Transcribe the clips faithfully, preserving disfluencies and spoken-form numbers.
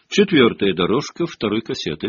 Четвертая дорожка второй кассеты.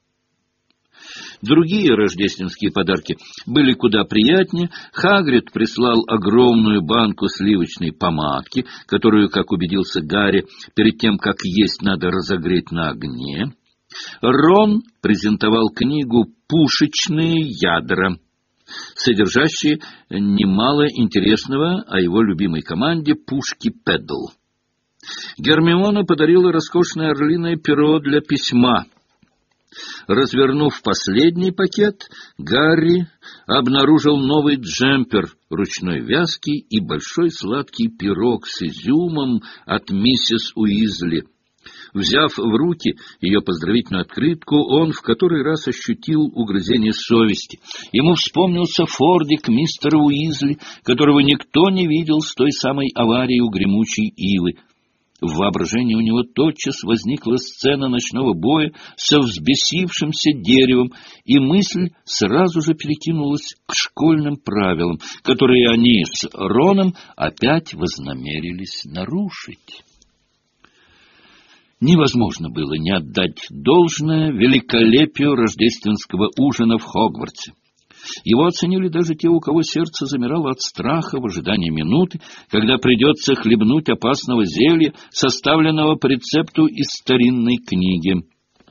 Другие рождественские подарки были куда приятнее. Хагрид прислал огромную банку сливочной помадки, которую, как убедился Гарри, перед тем, как есть, надо разогреть на огне. Рон презентовал книгу «Пушечные ядра», содержащие немало интересного о его любимой команде «Пушки Педл». Гермиона подарила роскошное орлиное перо для письма. Развернув последний пакет, Гарри обнаружил новый джемпер ручной вязки и большой сладкий пирог с изюмом от миссис Уизли. Взяв в руки ее поздравительную открытку, он в который раз ощутил угрызение совести. Ему вспомнился фордик мистера Уизли, которого никто не видел с той самой аварии у гремучей ивы. В воображении у него тотчас возникла сцена ночного боя со взбесившимся деревом, и мысль сразу же перекинулась к школьным правилам, которые они с Роном опять вознамерились нарушить. Невозможно было не отдать должное великолепию рождественского ужина в Хогвартсе. Его оценили даже те, у кого сердце замирало от страха в ожидании минуты, когда придется хлебнуть опасного зелья, составленного по рецепту из старинной книги.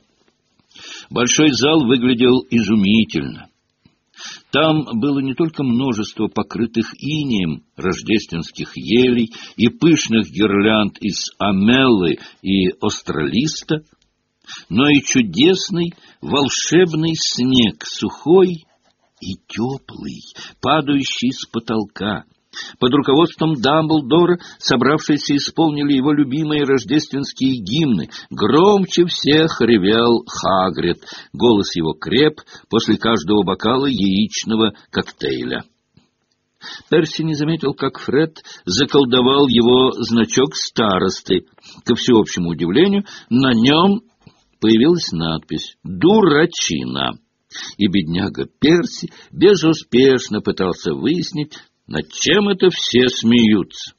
Большой зал выглядел изумительно. Там было не только множество покрытых инеем рождественских елей и пышных гирлянд из амеллы и остролиста, но и чудесный волшебный снег, сухой и теплый, падающий с потолка. Под руководством Дамблдора собравшиеся исполнили его любимые рождественские гимны. Громче всех ревел Хагрид. Голос его креп после каждого бокала яичного коктейля. Перси не заметил, как Фред заколдовал его значок старосты. Ко всеобщему удивлению, на нем появилась надпись «Дурачина». И бедняга Перси безуспешно пытался выяснить, над чем это все смеются.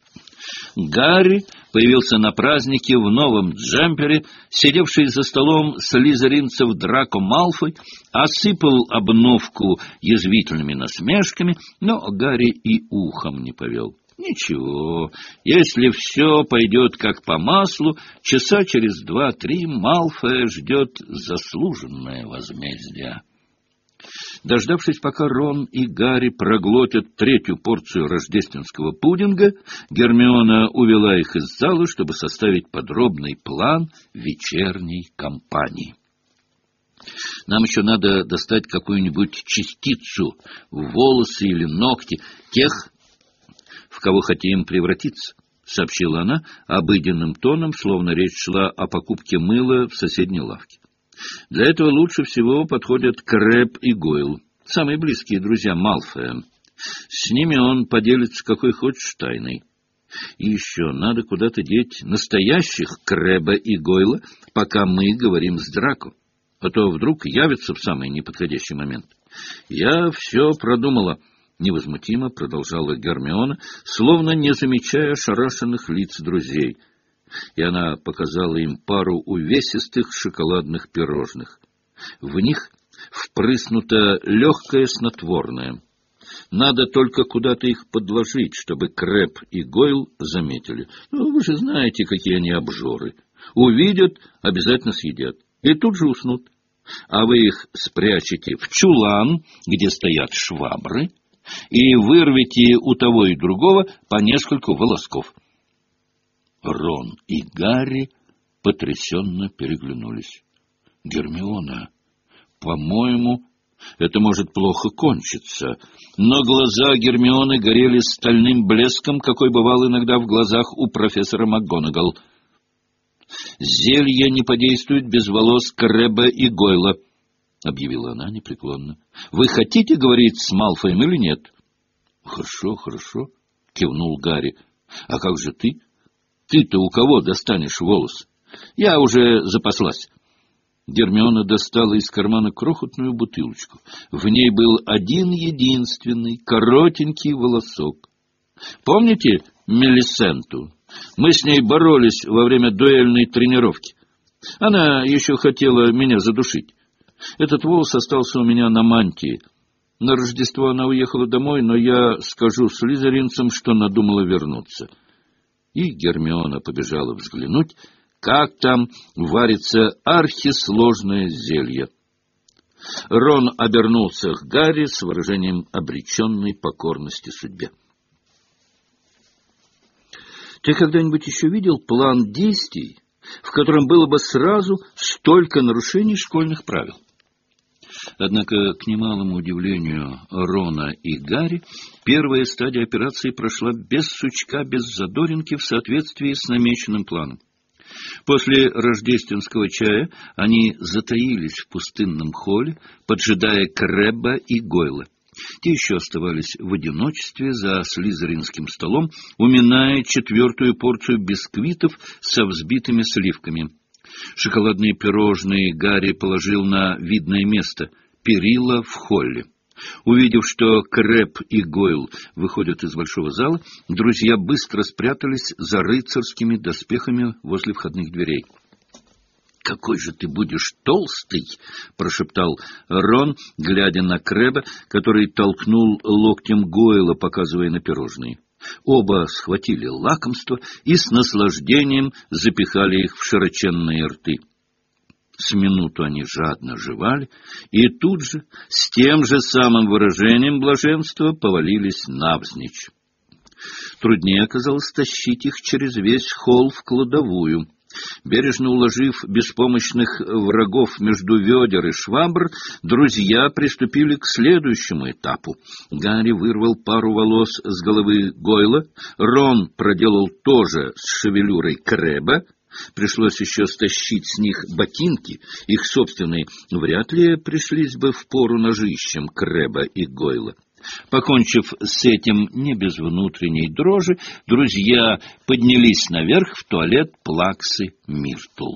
Гарри появился на празднике в новом джемпере, сидевший за столом слизеринцев Драко Малфой, осыпал обновку язвительными насмешками, но Гарри и ухом не повел. Ничего, если все пойдет как по маслу, часа через два-три Малфоя ждет заслуженное возмездие. Дождавшись, пока Рон и Гарри проглотят третью порцию рождественского пудинга, Гермиона увела их из зала, чтобы составить подробный план вечерней кампании. Нам еще надо достать какую-нибудь частицу, волосы или ногти тех, в кого хотим превратиться, — сообщила она обыденным тоном, словно речь шла о покупке мыла в соседней лавке. Для этого лучше всего подходят Крэб и Гойл, самые близкие друзья Малфоя. С ними он поделится какой хочешь тайной. И еще надо куда-то деть настоящих Крэба и Гойла, пока мы говорим с Драко, а то вдруг явится в самый неподходящий момент. Я все продумала. Невозмутимо продолжала Гермиона, словно не замечая ошарашенных лиц друзей. И она показала им пару увесистых шоколадных пирожных. В них впрыснуто легкое снотворное. Надо только куда-то их подложить, чтобы Крэб и Гойл заметили. Ну, вы же знаете, какие они обжоры. Увидят, обязательно съедят. И тут же уснут. А вы их спрячете в чулан, где стоят швабры, и вырвете у того и другого по нескольку волосков. Рон и Гарри потрясенно переглянулись. — Гермиона, по-моему, это может плохо кончиться. Но глаза Гермионы горели стальным блеском, какой бывал иногда в глазах у профессора МакГонагал. — Зелье не подействует без волос Крэба и Гойла, — объявила она непреклонно. — Вы хотите говорить с Малфоем или нет? — Хорошо, хорошо, — кивнул Гарри. — А как же ты? Ты-то у кого достанешь волос? Я уже запаслась. Гермиона достала из кармана крохотную бутылочку. В ней был один единственный коротенький волосок. Помните Мелисенту? Мы с ней боролись во время дуэльной тренировки. Она еще хотела меня задушить. Этот волос остался у меня на мантии. На Рождество она уехала домой, но я скажу слизеринцам, что надумала вернуться. И Гермиона побежала взглянуть, как там варится архисложное зелье. Рон обернулся к Гарри с выражением обреченной покорности судьбе. Ты когда-нибудь еще видел план действий, в котором было бы сразу столько нарушений школьных правил? Однако, к немалому удивлению Рона и Гарри, первая стадия операции прошла без сучка, без задоринки, в соответствии с намеченным планом. После рождественского чая они затаились в пустынном холле, поджидая Крэбба и Гойла. Те еще оставались в одиночестве за слизеринским столом, уминая четвертую порцию бисквитов со взбитыми сливками. Шоколадные пирожные Гарри положил на видное место — перила в холле. Увидев, что Крэбб и Гойл выходят из большого зала, друзья быстро спрятались за рыцарскими доспехами возле входных дверей. — Какой же ты будешь толстый! — прошептал Рон, глядя на Крэбба, который толкнул локтем Гойла, показывая на пирожные. Оба схватили лакомство и с наслаждением запихали их в широченные рты. С минуту они жадно жевали, и тут же, с тем же самым выражением блаженства, повалились навзничь. Труднее оказалось тащить их через весь холл в кладовую. Бережно уложив беспомощных врагов между ведер и швабр, друзья приступили к следующему этапу. Гарри вырвал пару волос с головы Гойла, Рон проделал то же с шевелюрой Крэбба. Пришлось еще стащить с них ботинки, их собственные вряд ли пришлись бы в пору ножищем Крэбба и Гойла. Покончив с этим не без внутренней дрожи, друзья поднялись наверх в туалет Плаксы Миртл.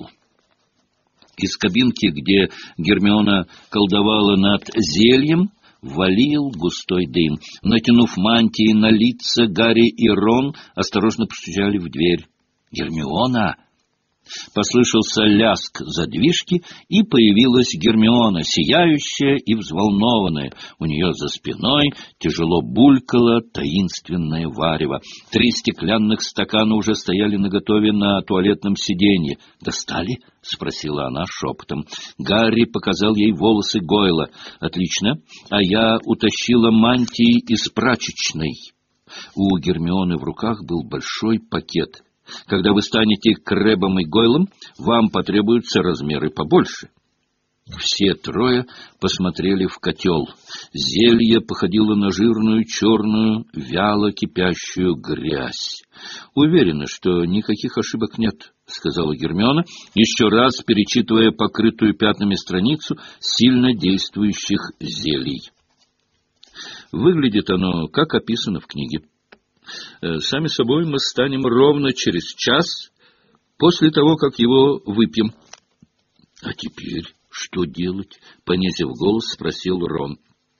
Из кабинки, где Гермиона колдовала над зельем, валил густой дым. Натянув мантии на лица, Гарри и Рон осторожно постучали в дверь. «Гермиона!» Послышался лязг задвижки, и появилась Гермиона, сияющая и взволнованная. У нее за спиной тяжело булькало таинственное варево. Три стеклянных стакана уже стояли наготове на туалетном сиденье. «Достали?» — спросила она шепотом. Гарри показал ей волосы Гойла. «Отлично. А я утащила мантии из прачечной». У Гермионы в руках был большой пакет. Когда вы станете Крэббом и Гойлом, вам потребуются размеры побольше. Все трое посмотрели в котел. Зелье походило на жирную, черную, вяло кипящую грязь. — Уверена, что никаких ошибок нет, — сказала Гермиона, еще раз перечитывая покрытую пятнами страницу сильно действующих зелий. Выглядит оно, как описано в книге. Сами собой мы станем ровно через час после того, как его выпьем. — А теперь что делать? — понизив голос, спросил Рон.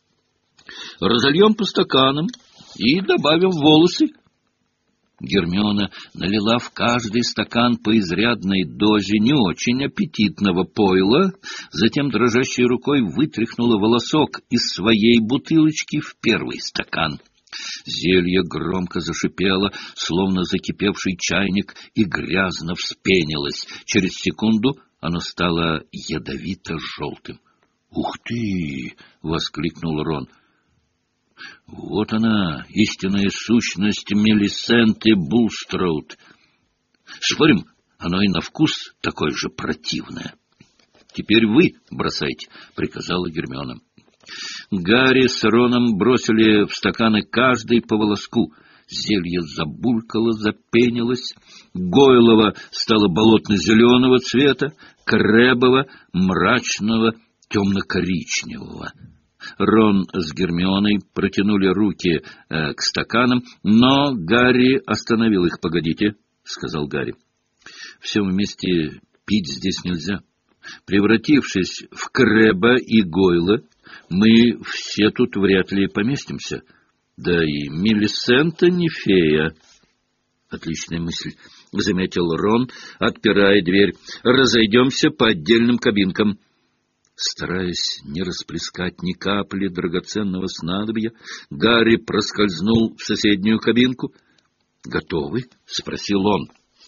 — Разольем по стаканам и добавим волосы. Гермиона налила в каждый стакан по изрядной дозе не очень аппетитного пойла, затем дрожащей рукой вытряхнула волосок из своей бутылочки в первый стакан. Зелье громко зашипело, словно закипевший чайник, и грязно вспенилось. Через секунду оно стало ядовито-желтым. — Ух ты! — воскликнул Рон. — Вот она, истинная сущность Мелисенты Булстроуд. Спорим, оно и на вкус такое же противное. — Теперь вы бросайте, — приказала Гермиона. Гарри с Роном бросили в стаканы каждый по волоску. Зелье забулькало, запенилось. Гойлова стало болотно-зеленого цвета, Крэббова — мрачного темно-коричневого. Рон с Гермионой протянули руки э, к стаканам, но Гарри остановил их. — Погодите, — сказал Гарри. — Все вместе пить здесь нельзя. Превратившись в Крэбба и Гойла, мы все тут вряд ли поместимся. Да и Мелисента не фея. Отличная мысль. — заметил Рон, отпирая дверь. — Разойдемся по отдельным кабинкам. Стараясь не расплескать ни капли драгоценного снадобья, Гарри проскользнул в соседнюю кабинку. — Готовы? — спросил он.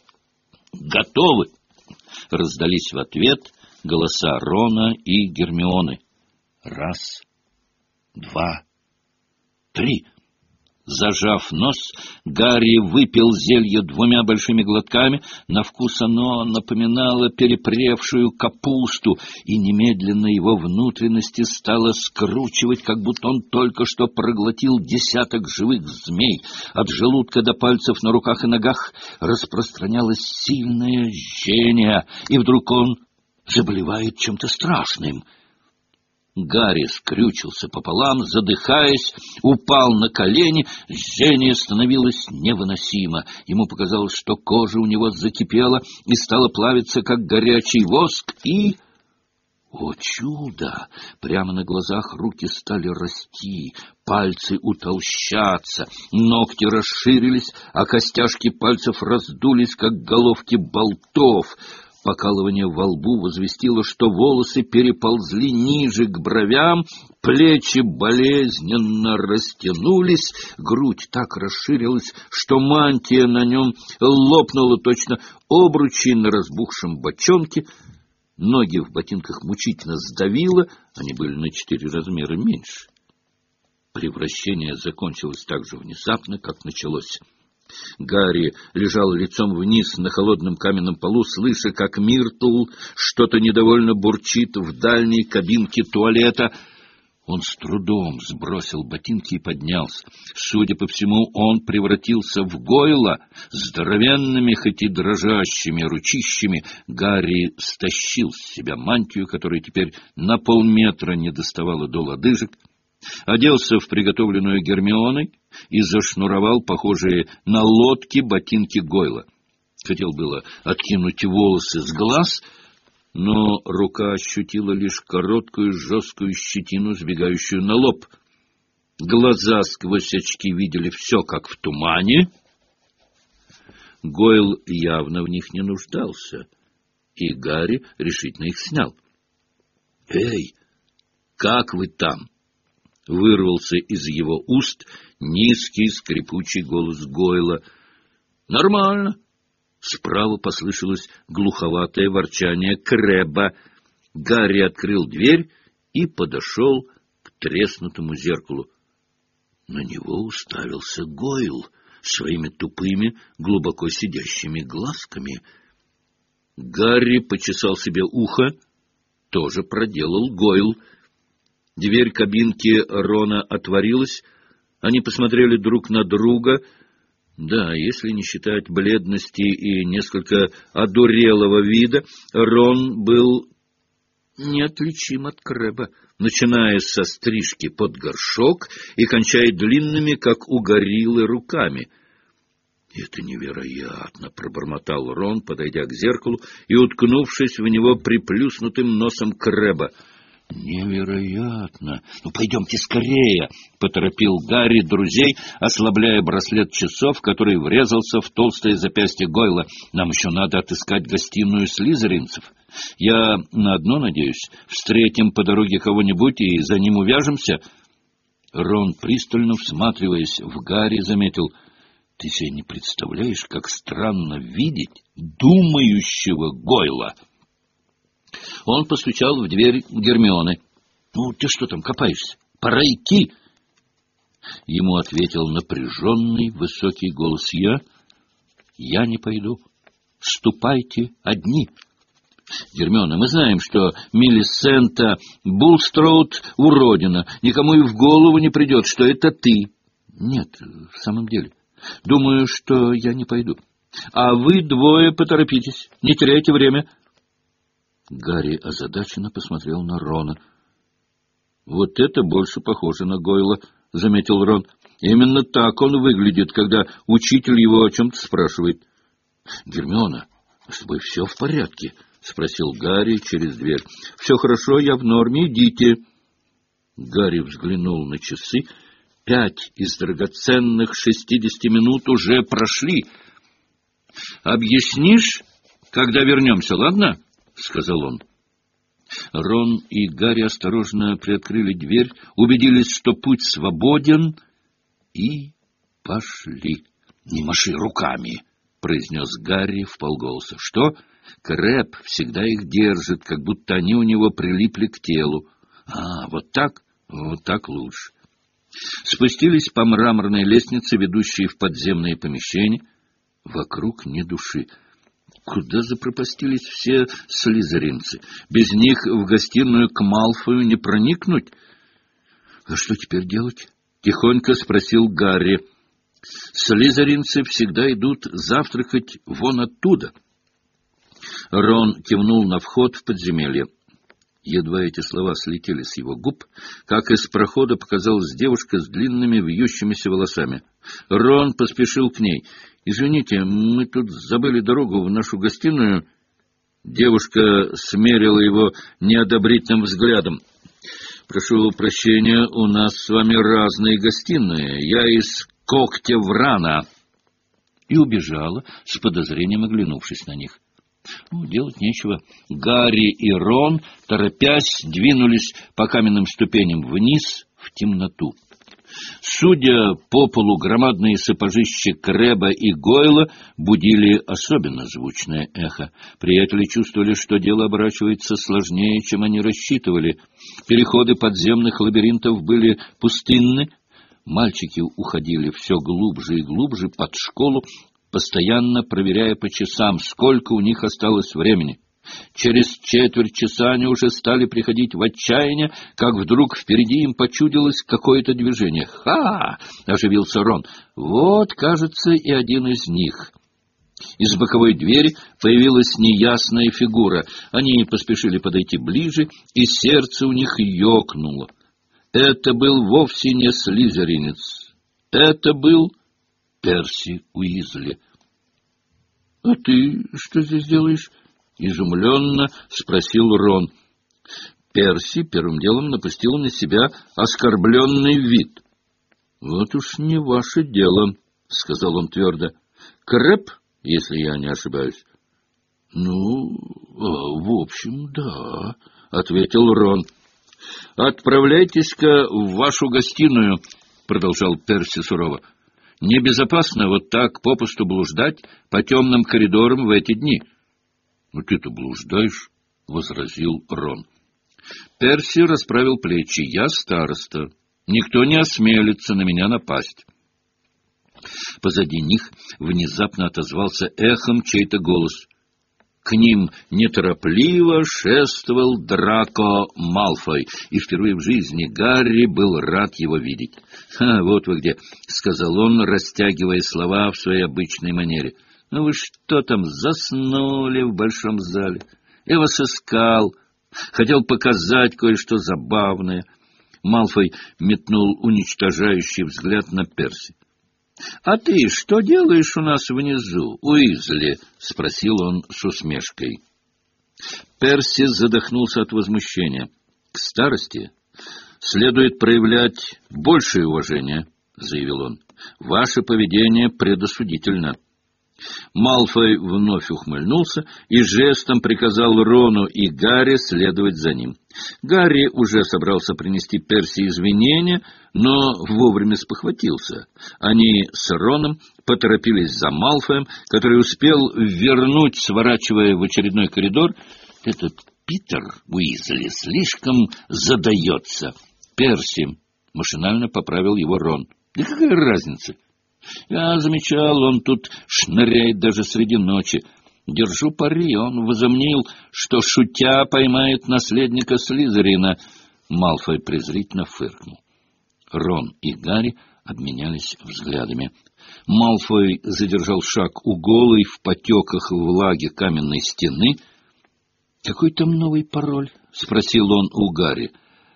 — Готовы! — раздались в ответ голоса Рона и Гермионы. Раз, два, три. Зажав нос, Гарри выпил зелье двумя большими глотками. На вкус оно напоминало перепревшую капусту, и немедленно его внутренности стало скручивать, как будто он только что проглотил десяток живых змей. От желудка до пальцев на руках и ногах распространялось сильное жжение, и вдруг он заболевает чем-то страшным. Гарри скрючился пополам, задыхаясь, упал на колени. Жжение становилось невыносимо. Ему показалось, что кожа у него закипела и стала плавиться, как горячий воск, и... О, чудо! Прямо на глазах руки стали расти, пальцы утолщаться, ногти расширились, а костяшки пальцев раздулись, как головки болтов. Покалывание во лбу возвестило, что волосы переползли ниже к бровям, плечи болезненно растянулись, грудь так расширилась, что мантия на нем лопнула точно обручи на разбухшем бочонке. Ноги в ботинках мучительно сдавило, они были на четыре размера меньше. Превращение закончилось так же внезапно, как началось. Гарри лежал лицом вниз на холодном каменном полу, слыша, как Миртл что-то недовольно бурчит в дальней кабинке туалета. Он с трудом сбросил ботинки и поднялся. Судя по всему, он превратился в Гойла. Здоровенными, хоть и дрожащими ручищами Гарри стащил с себя мантию, которая теперь на полметра не доставала до лодыжек, оделся в приготовленную Гермионой и зашнуровал похожие на лодки ботинки Гойла. Хотел было откинуть волосы с глаз, но рука ощутила лишь короткую жесткую щетину, сбегающую на лоб. Глаза сквозь очки видели все, как в тумане. Гойл явно в них не нуждался, и Гарри решительно их снял. — Эй, как вы там? — вырвался из его уст низкий скрипучий голос Гойла. — Нормально. Справа послышалось глуховатое ворчание Крэба. Гарри открыл дверь и подошел к треснутому зеркалу. На него уставился Гойл своими тупыми, глубоко сидящими глазками. Гарри почесал себе ухо, тоже проделал Гойл. Дверь кабинки Рона отворилась. Они посмотрели друг на друга. Да, если не считать бледности и несколько одурелого вида, Рон был неотличим от Крэба, начиная со стрижки под горшок и кончая длинными, как у гориллы, руками. — Это невероятно! — пробормотал Рон, подойдя к зеркалу и уткнувшись в него приплюснутым носом Крэба. — Невероятно! Ну, пойдемте скорее! — поторопил Гарри друзей, ослабляя браслет часов, который врезался в толстое запястье Гойла. — Нам еще надо отыскать гостиную слизеринцев. Я на одно надеюсь. Встретим по дороге кого-нибудь и за ним увяжемся. Рон, пристально всматриваясь в Гарри, заметил: — Ты себе не представляешь, как странно видеть думающего Гойла! Он постучал в дверь Гермионы. — Ну, ты что там копаешься? Пора идти! Ему ответил напряженный высокий голос. — Я? Я не пойду. Ступайте одни. Гермиона, мы знаем, что Милисента Булстроуд уродина. Никому и в голову не придет, что это ты. Нет, в самом деле. Думаю, что я не пойду. А вы двое поторопитесь. Не теряйте время. Гарри озадаченно посмотрел на Рона. — Вот это больше похоже на Гойла, — заметил Рон. — Именно так он выглядит, когда учитель его о чем-то спрашивает. — Гермиона, с тобой все в порядке? — спросил Гарри через дверь. — Все хорошо, я в норме, идите. Гарри взглянул на часы. Пять из драгоценных шестидесяти минут уже прошли. «Объяснишь, когда вернемся, ладно?» — сказал он. Рон и Гарри осторожно приоткрыли дверь, убедились, что путь свободен, и пошли. «Не маши руками!» — произнес Гарри вполголоса. «Что? Крэб всегда их держит, как будто они у него прилипли к телу. А, вот так? Вот так лучше». Спустились по мраморной лестнице, ведущей в подземные помещения. Вокруг ни души. Куда запропастились все слизеринцы? Без них в гостиную к Малфою не проникнуть. — А что теперь делать? — тихонько спросил Гарри. — Слизеринцы всегда идут завтракать вон оттуда. Рон кивнул на вход в подземелье. Едва эти слова слетели с его губ, как из прохода показалась девушка с длинными вьющимися волосами. Рон поспешил к ней. — Извините, мы тут забыли дорогу в нашу гостиную. Девушка смерила его неодобрительным взглядом. — Прошу прощения, у нас с вами разные гостиные. Я из когтя Врана. И убежала, с подозрением оглянувшись на них. Ну, делать нечего. Гарри и Рон, торопясь, двинулись по каменным ступеням вниз в темноту. Судя по полу, громадные сапожища Крэба и Гойла будили особенно звучное эхо. Приятели чувствовали, что дело оборачивается сложнее, чем они рассчитывали. Переходы подземных лабиринтов были пустынны. Мальчики уходили все глубже и глубже под школу, постоянно проверяя по часам, сколько у них осталось времени. Через четверть часа они уже стали приходить в отчаяние, как вдруг впереди им почудилось какое-то движение. «Ха!» — оживился Рон. «Вот, кажется, и один из них». Из боковой двери появилась неясная фигура. Они поспешили подойти ближе, и сердце у них ёкнуло. Это был вовсе не слизеринец. Это был Перси Уизли. — А ты что здесь делаешь? — изумленно спросил Рон. Перси первым делом напустил на себя оскорбленный вид. — Вот уж не ваше дело, — сказал он твердо. — Крэб, если я не ошибаюсь. — Ну, в общем, да, — ответил Рон. — Отправляйтесь-ка в вашу гостиную, — продолжал Перси сурово. — Небезопасно вот так попусту блуждать по темным коридорам в эти дни. — Ну, ты-то блуждаешь, — возразил Рон. Перси расправил плечи. — Я староста. Никто не осмелится на меня напасть. Позади них внезапно отозвался эхом чей-то голос. К ним неторопливо шествовал Драко Малфой, и впервые в жизни Гарри был рад его видеть. — Ха, вот вы где, — сказал он, растягивая слова в своей обычной манере. — Ну вы что там, заснули в большом зале? Я вас искал, хотел показать кое-что забавное. Малфой метнул уничтожающий взгляд на Перси. — А ты что делаешь у нас внизу, Уизли? — спросил он с усмешкой. Перси задохнулся от возмущения. — К старости следует проявлять большее уважение, — заявил он. — Ваше поведение предосудительно. Малфой вновь ухмыльнулся и жестом приказал Рону и Гарри следовать за ним. Гарри уже собрался принести Перси извинения, но вовремя спохватился. Они с Роном поторопились за Малфоем, который успел вернуть, сворачивая в очередной коридор. «Этот Питер Уизли слишком задается. Перси», — машинально поправил его Рон. «Да какая разница? Я замечал, он тут шныряет даже среди ночи. Держу пари, он возомнил, что, шутя, поймает наследника Слизерина». Малфой презрительно фыркнул. Рон и Гарри обменялись взглядами. Малфой задержал шаг у голой в потеках влаги каменной стены. — Какой там новый пароль? — спросил он у Гарри.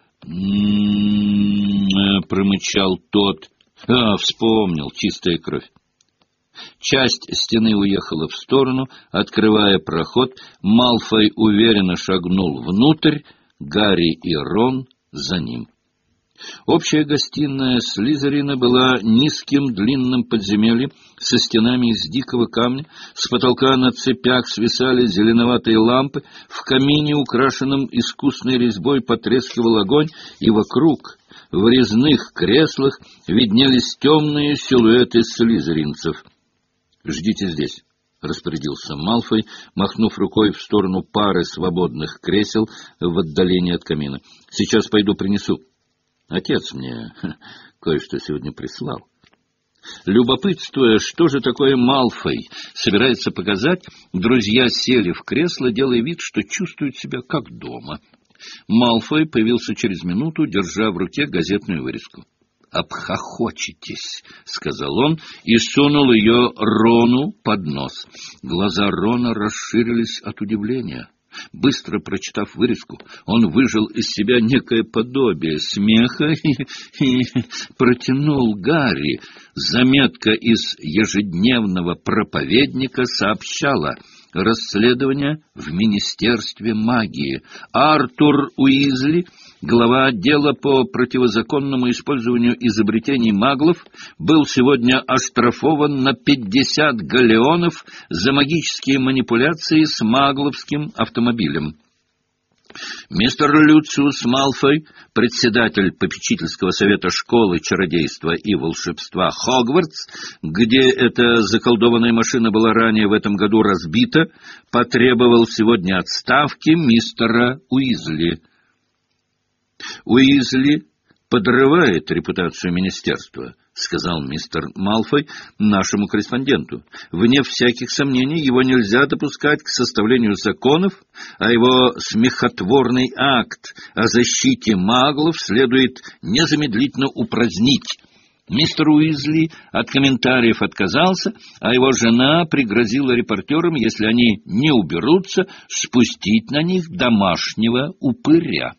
«М-м-м», промычал тот. А, вспомнил, чистая кровь. Часть стены уехала в сторону, открывая проход. Малфой уверенно шагнул внутрь, Гарри и Рон за ним. Общая гостиная Слизерина была низким длинным подземельем со стенами из дикого камня, с потолка на цепях свисали зеленоватые лампы, в камине, украшенном искусной резьбой, потрескивал огонь, и вокруг, в резных креслах, виднелись темные силуэты слизеринцев. — Ждите здесь, — распорядился Малфой, махнув рукой в сторону пары свободных кресел в отдалении от камина. — Сейчас пойду принесу. Отец мне кое-что сегодня прислал. Любопытствуя, что же такое Малфой собирается показать, друзья сели в кресло, делая вид, что чувствуют себя как дома. Малфой появился через минуту, держа в руке газетную вырезку. «Обхохочетесь», — сказал он и сунул ее Рону под нос. Глаза Рона расширились от удивления. Быстро прочитав вырезку, он выжал из себя некое подобие смеха и, и протянул Гарри. Заметка из ежедневного проповедника сообщала: расследование в Министерстве магии. Артур Уизли, глава отдела по противозаконному использованию изобретений маглов, был сегодня оштрафован на пятьдесят галлеонов за магические манипуляции с магловским автомобилем. Мистер Люциус Малфой, председатель попечительского совета школы чародейства и волшебства Хогвартс, где эта заколдованная машина была ранее в этом году разбита, потребовал сегодня отставки мистера Уизли. Уизли подрывает репутацию министерства, — сказал мистер Малфой нашему корреспонденту. Вне всяких сомнений его нельзя допускать к составлению законов, а его смехотворный акт о защите маглов следует незамедлительно упразднить. Мистер Уизли от комментариев отказался, а его жена пригрозила репортерам, если они не уберутся, спустить на них домашнего упыря.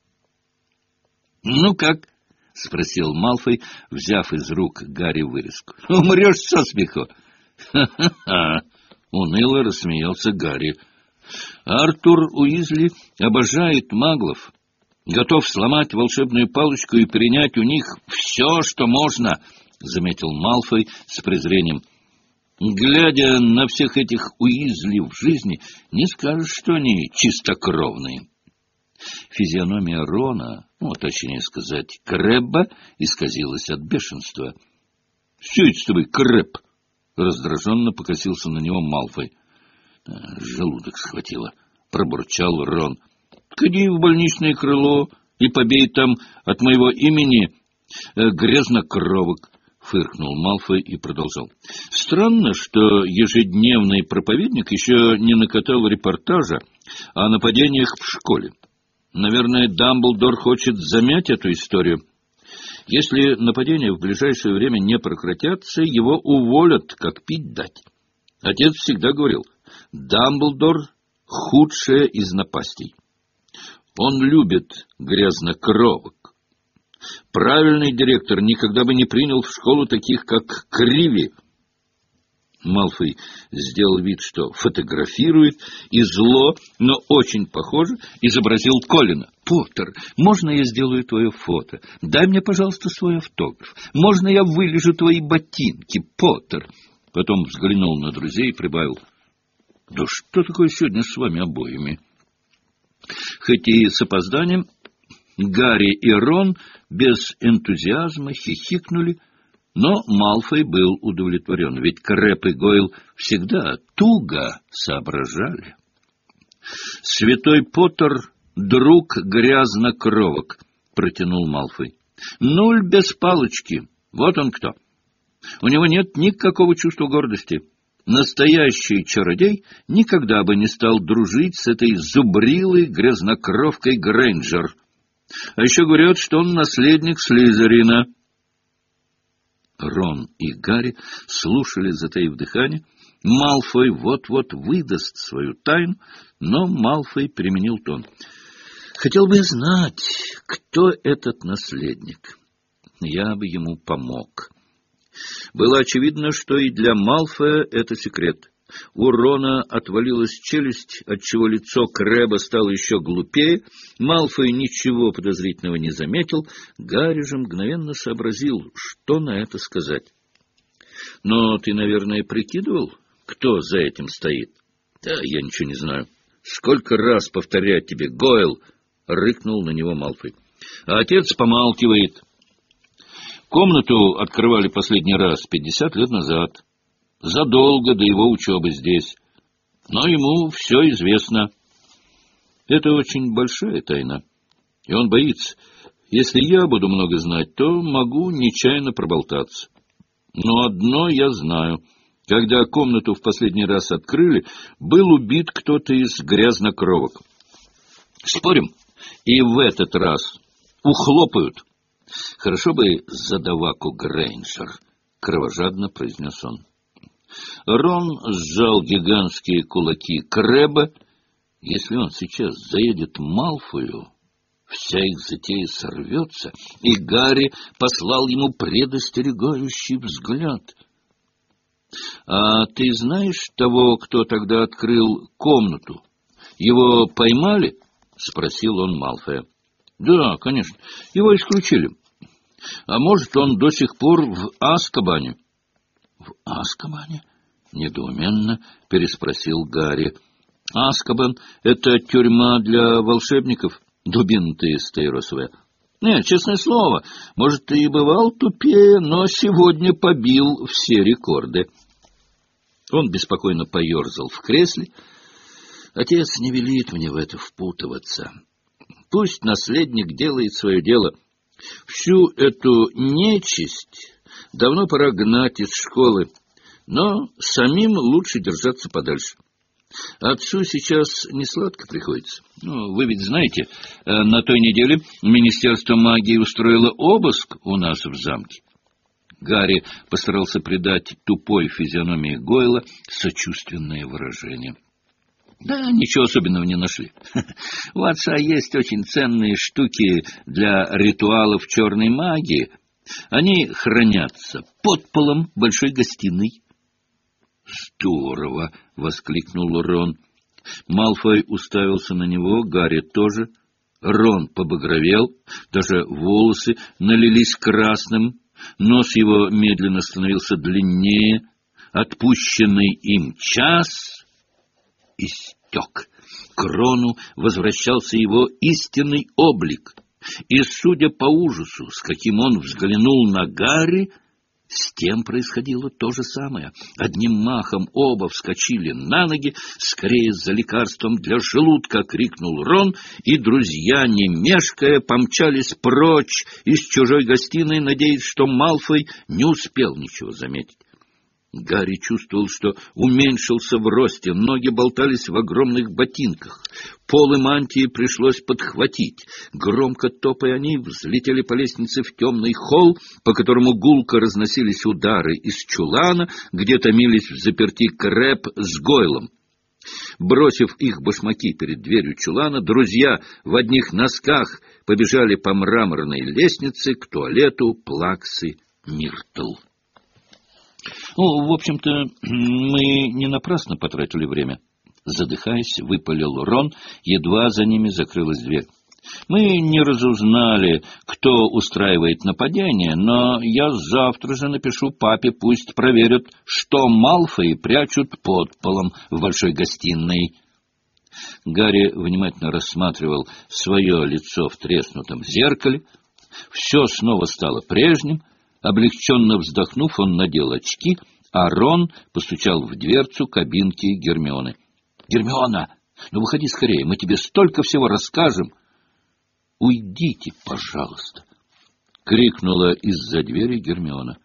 — Ну как? — спросил Малфой, взяв из рук Гарри вырезку. — Умрешь со смеху? Ха-ха-ха! — уныло рассмеялся Гарри. — Артур Уизли обожает маглов, готов сломать волшебную палочку и принять у них все, что можно, — заметил Малфой с презрением. — Глядя на всех этих Уизли в жизни, не скажешь, что они чистокровные. Физиономия Рона, ну, точнее сказать, Крэбба, исказилась от бешенства. — Что это с тобой, Крэбб? — раздраженно покосился на него Малфой. — Желудок схватило, — пробурчал Рон. — Ходи в больничное крыло и побей там от моего имени э, грязнокровок, — фыркнул Малфой и продолжал. — Странно, что ежедневный проповедник еще не накатал репортажа о нападениях в школе. Наверное, Дамблдор хочет замять эту историю. Если нападения в ближайшее время не прекратятся, его уволят, как пить дать. Отец всегда говорил, Дамблдор — худшая из напастей. Он любит грязнокровок. Правильный директор никогда бы не принял в школу таких, как Криви. Малфой сделал вид, что фотографирует, и зло, но очень похоже, изобразил Колина. — Поттер, можно я сделаю твое фото? Дай мне, пожалуйста, свой автограф. Можно я вылежу твои ботинки, Поттер? Потом взглянул на друзей и прибавил. — Да что такое сегодня с вами обоими? Хоть и с опозданием, Гарри и Рон без энтузиазма хихикнули, но Малфой был удовлетворен, ведь Крэбб и Гойл всегда туго соображали. — Святой Поттер — друг грязнокровок, — протянул Малфой. — Нуль без палочки, вот он кто. У него нет никакого чувства гордости. Настоящий чародей никогда бы не стал дружить с этой зубрилой грязнокровкой Грейнджер. А еще говорят, что он наследник Слизерина. Рон и Гарри слушали, затаив дыхание. Малфой вот-вот выдаст свою тайну, но Малфой применил тон. Хотел бы знать, кто этот наследник. Я бы ему помог. Было очевидно, что и для Малфоя это секрет. У Рона отвалилась челюсть, отчего лицо Крэба стало еще глупее. Малфой ничего подозрительного не заметил. Гарри же мгновенно сообразил, что на это сказать. — Но ты, наверное, прикидывал, кто за этим стоит? — Да, я ничего не знаю. — Сколько раз повторять тебе, Гойл! — рыкнул на него Малфой. — А отец помалкивает. Комнату открывали последний раз пятьдесят лет назад. Задолго до его учебы здесь. Но ему все известно. Это очень большая тайна. И он боится. Если я буду много знать, то могу нечаянно проболтаться. Но одно я знаю. Когда комнату в последний раз открыли, был убит кто-то из грязнокровок. Спорим, и в этот раз ухлопают. Хорошо бы задаваку Грейнджер, кровожадно произнес он. Рон сжал гигантские кулаки Крэба. Если он сейчас заедет Малфою, вся их затея сорвется, и Гарри послал ему предостерегающий взгляд. — А ты знаешь того, кто тогда открыл комнату? Его поймали? — спросил он Малфоя. — Да, конечно, его исключили. А может, он до сих пор в Азкабане? — В Азкабане? — недоуменно переспросил Гарри. — Азкабан — это тюрьма для волшебников, дубина ты стаиросовая. Нет, честное слово, может, ты и бывал тупее, но сегодня побил все рекорды. Он беспокойно поерзал в кресле. Отец не велит мне в это впутываться. Пусть наследник делает свое дело. Всю эту нечисть давно пора гнать из школы, но самим лучше держаться подальше. Отцу сейчас несладко приходится. Ну, вы ведь знаете, на той неделе Министерство магии устроило обыск у нас в замке. Гарри постарался придать тупой физиономии Гойла сочувственное выражение. Да, ничего особенного не нашли. У отца есть очень ценные штуки для ритуалов черной магии. Они хранятся под полом большой гостиной. «Здорово!» — воскликнул Рон. Малфой уставился на него, Гарри тоже. Рон побагровел, даже волосы налились красным, нос его медленно становился длиннее. Отпущенный им час истек. К Рону возвращался его истинный облик, и, судя по ужасу, с каким он взглянул на Гарри, с тем происходило то же самое. Одним махом оба вскочили на ноги, скорее за лекарством для желудка, крикнул Рон, и друзья, не мешкая, помчались прочь из чужой гостиной, надеясь, что Малфой не успел ничего заметить. Гарри чувствовал, что уменьшился в росте, ноги болтались в огромных ботинках. Полы мантии пришлось подхватить. Громко топая, они взлетели по лестнице в темный холл, по которому гулко разносились удары из чулана, где томились взаперти Крэб с Гойлом. Бросив их башмаки перед дверью чулана, друзья в одних носках побежали по мраморной лестнице к туалету Плаксы Миртл. Ну, в общем-то, мы не напрасно потратили время. Задыхаясь, выпалил Рон, едва за ними закрылась дверь. Мы не разузнали, кто устраивает нападение, но я завтра же напишу папе, пусть проверят, что Малфои прячут под полом в большой гостиной. Гарри внимательно рассматривал свое лицо в треснутом зеркале. Все снова стало прежним. Облегченно вздохнув, он надел очки, а Рон постучал в дверцу кабинки Гермионы. — Гермиона, ну выходи скорее, мы тебе столько всего расскажем. — Уйдите, пожалуйста! — крикнула из-за двери Гермиона.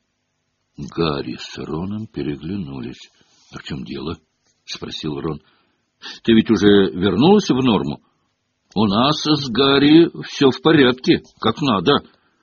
Гарри с Роном переглянулись. — А в чем дело? — спросил Рон. — Ты ведь уже вернулась в норму? У нас с Гарри все в порядке, как надо.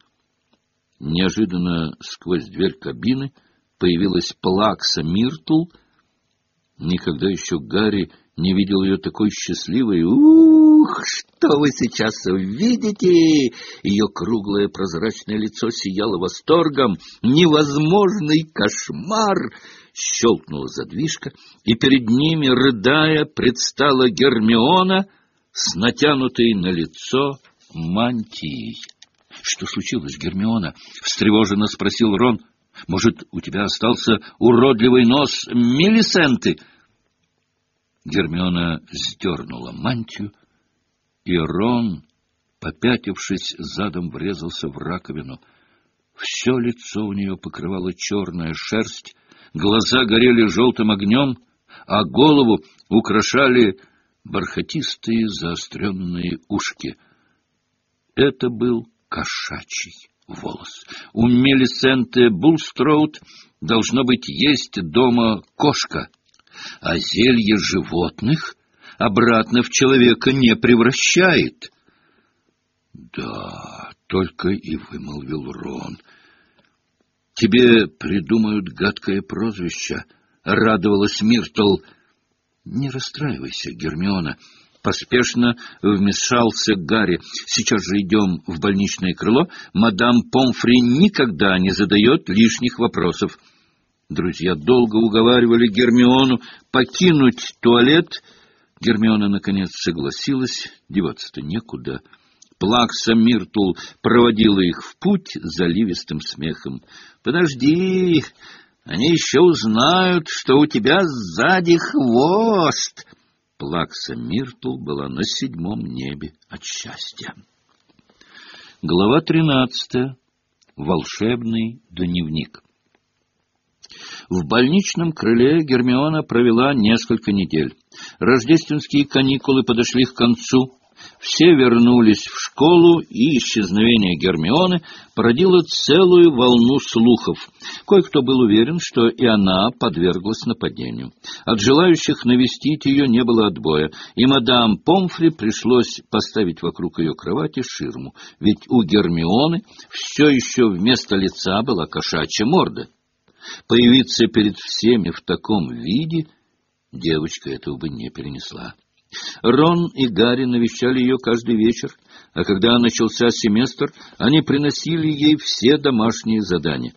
Неожиданно сквозь дверь кабины появилась Плакса Миртл. Никогда еще Гарри не видел ее такой счастливой. «Ух, что вы сейчас увидите!» Ее круглое прозрачное лицо сияло восторгом. «Невозможный кошмар! щелкнула задвижка, и перед ними, рыдая, предстала Гермиона с натянутой на лицо мантией. — Что случилось, Гермиона? — встревоженно спросил Рон. — Может, у тебя остался уродливый нос Мелисенты? Гермиона сдернула мантию, и Рон, попятившись задом, врезался в раковину. Все лицо у нее покрывала черная шерсть, глаза горели желтым огнем, а голову украшали бархатистые заостренные ушки. Это был кошачий волос. У Мелисенты Булстроуд, должно быть, есть дома кошка, а зелье животных обратно в человека не превращает. — Да, только и вымолвил Рон. — Тебе придумают гадкое прозвище, — радовалась Миртл. — Не расстраивайся, Гермиона, — поспешно вмешался Гарри. — Сейчас же идем в больничное крыло. Мадам Помфри никогда не задает лишних вопросов. Друзья долго уговаривали Гермиону покинуть туалет. Гермиона, наконец, согласилась, деваться-то некуда. Плакса Миртл проводила их в путь заливистым смехом. — Подожди, они еще узнают, что у тебя сзади хвост. Плакса Миртл была на седьмом небе от счастья. Глава тринадцатая. Волшебный дневник. В больничном крыле Гермиона провела несколько недель. Рождественские каникулы подошли к концу. Все вернулись в школу, и исчезновение Гермионы породило целую волну слухов. Кое-кто был уверен, что и она подверглась нападению. От желающих навестить ее не было отбоя, и мадам Помфри пришлось поставить вокруг ее кровати ширму, ведь у Гермионы все еще вместо лица была кошачья морда. Появиться перед всеми в таком виде девочка этого бы не перенесла. Рон и Гарри навещали ее каждый вечер, а когда начался семестр, они приносили ей все домашние задания.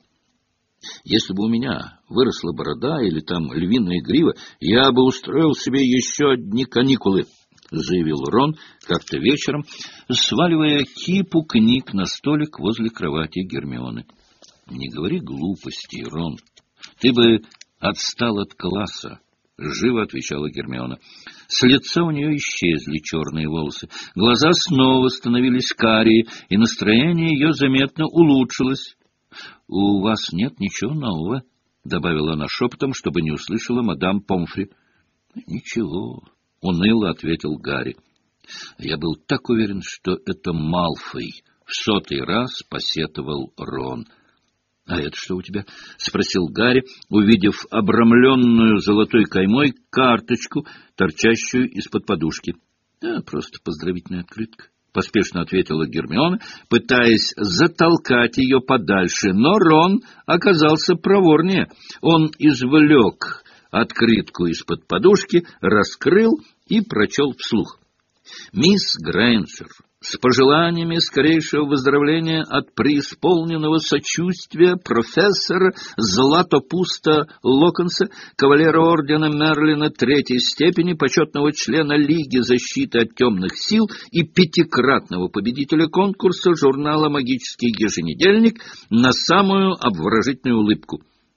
Если бы у меня выросла борода или там львиная грива, я бы устроил себе еще одни каникулы, — заявил Рон как-то вечером, сваливая кипу книг на столик возле кровати Гермионы. — Не говори глупостей, Рон. Ты бы отстал от класса, — живо отвечала Гермиона. С лица у нее исчезли черные волосы, глаза снова становились карие, и настроение ее заметно улучшилось. — У вас нет ничего нового, — добавила она шепотом, чтобы не услышала мадам Помфри. — Ничего, — уныло ответил Гарри. — Я был так уверен, что это Малфой, — в сотый раз посетовал Рон. — А это что у тебя? — спросил Гарри, увидев обрамленную золотой каймой карточку, торчащую из-под подушки. — Да, просто поздравительная открытка, — поспешно ответила Гермиона, пытаясь затолкать ее подальше. Но Рон оказался проворнее. Он извлек открытку из-под подушки, раскрыл и прочел вслух. «Мисс Грейнджер, с пожеланиями скорейшего выздоровления от преисполненного сочувствия профессора Златопуста Локонса, кавалера ордена Мерлина третьей степени, почетного члена Лиги защиты от темных сил и пятикратного победителя конкурса журнала «Магический еженедельник» на самую обворожительную улыбку».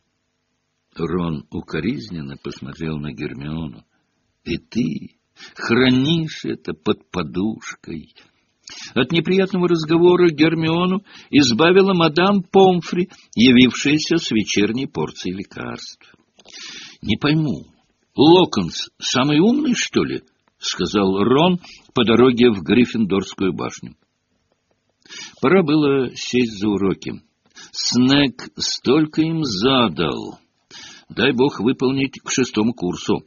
Рон укоризненно посмотрел на Гермиону. «И ты хранишь это под подушкой». От неприятного разговора Гермиону избавила мадам Помфри, явившаяся с вечерней порцией лекарств. — Не пойму, Локонс самый умный, что ли? — сказал Рон по дороге в Гриффиндорскую башню. Пора было сесть за уроки. Снегг столько им задал. Дай бог выполнить к шестому курсу.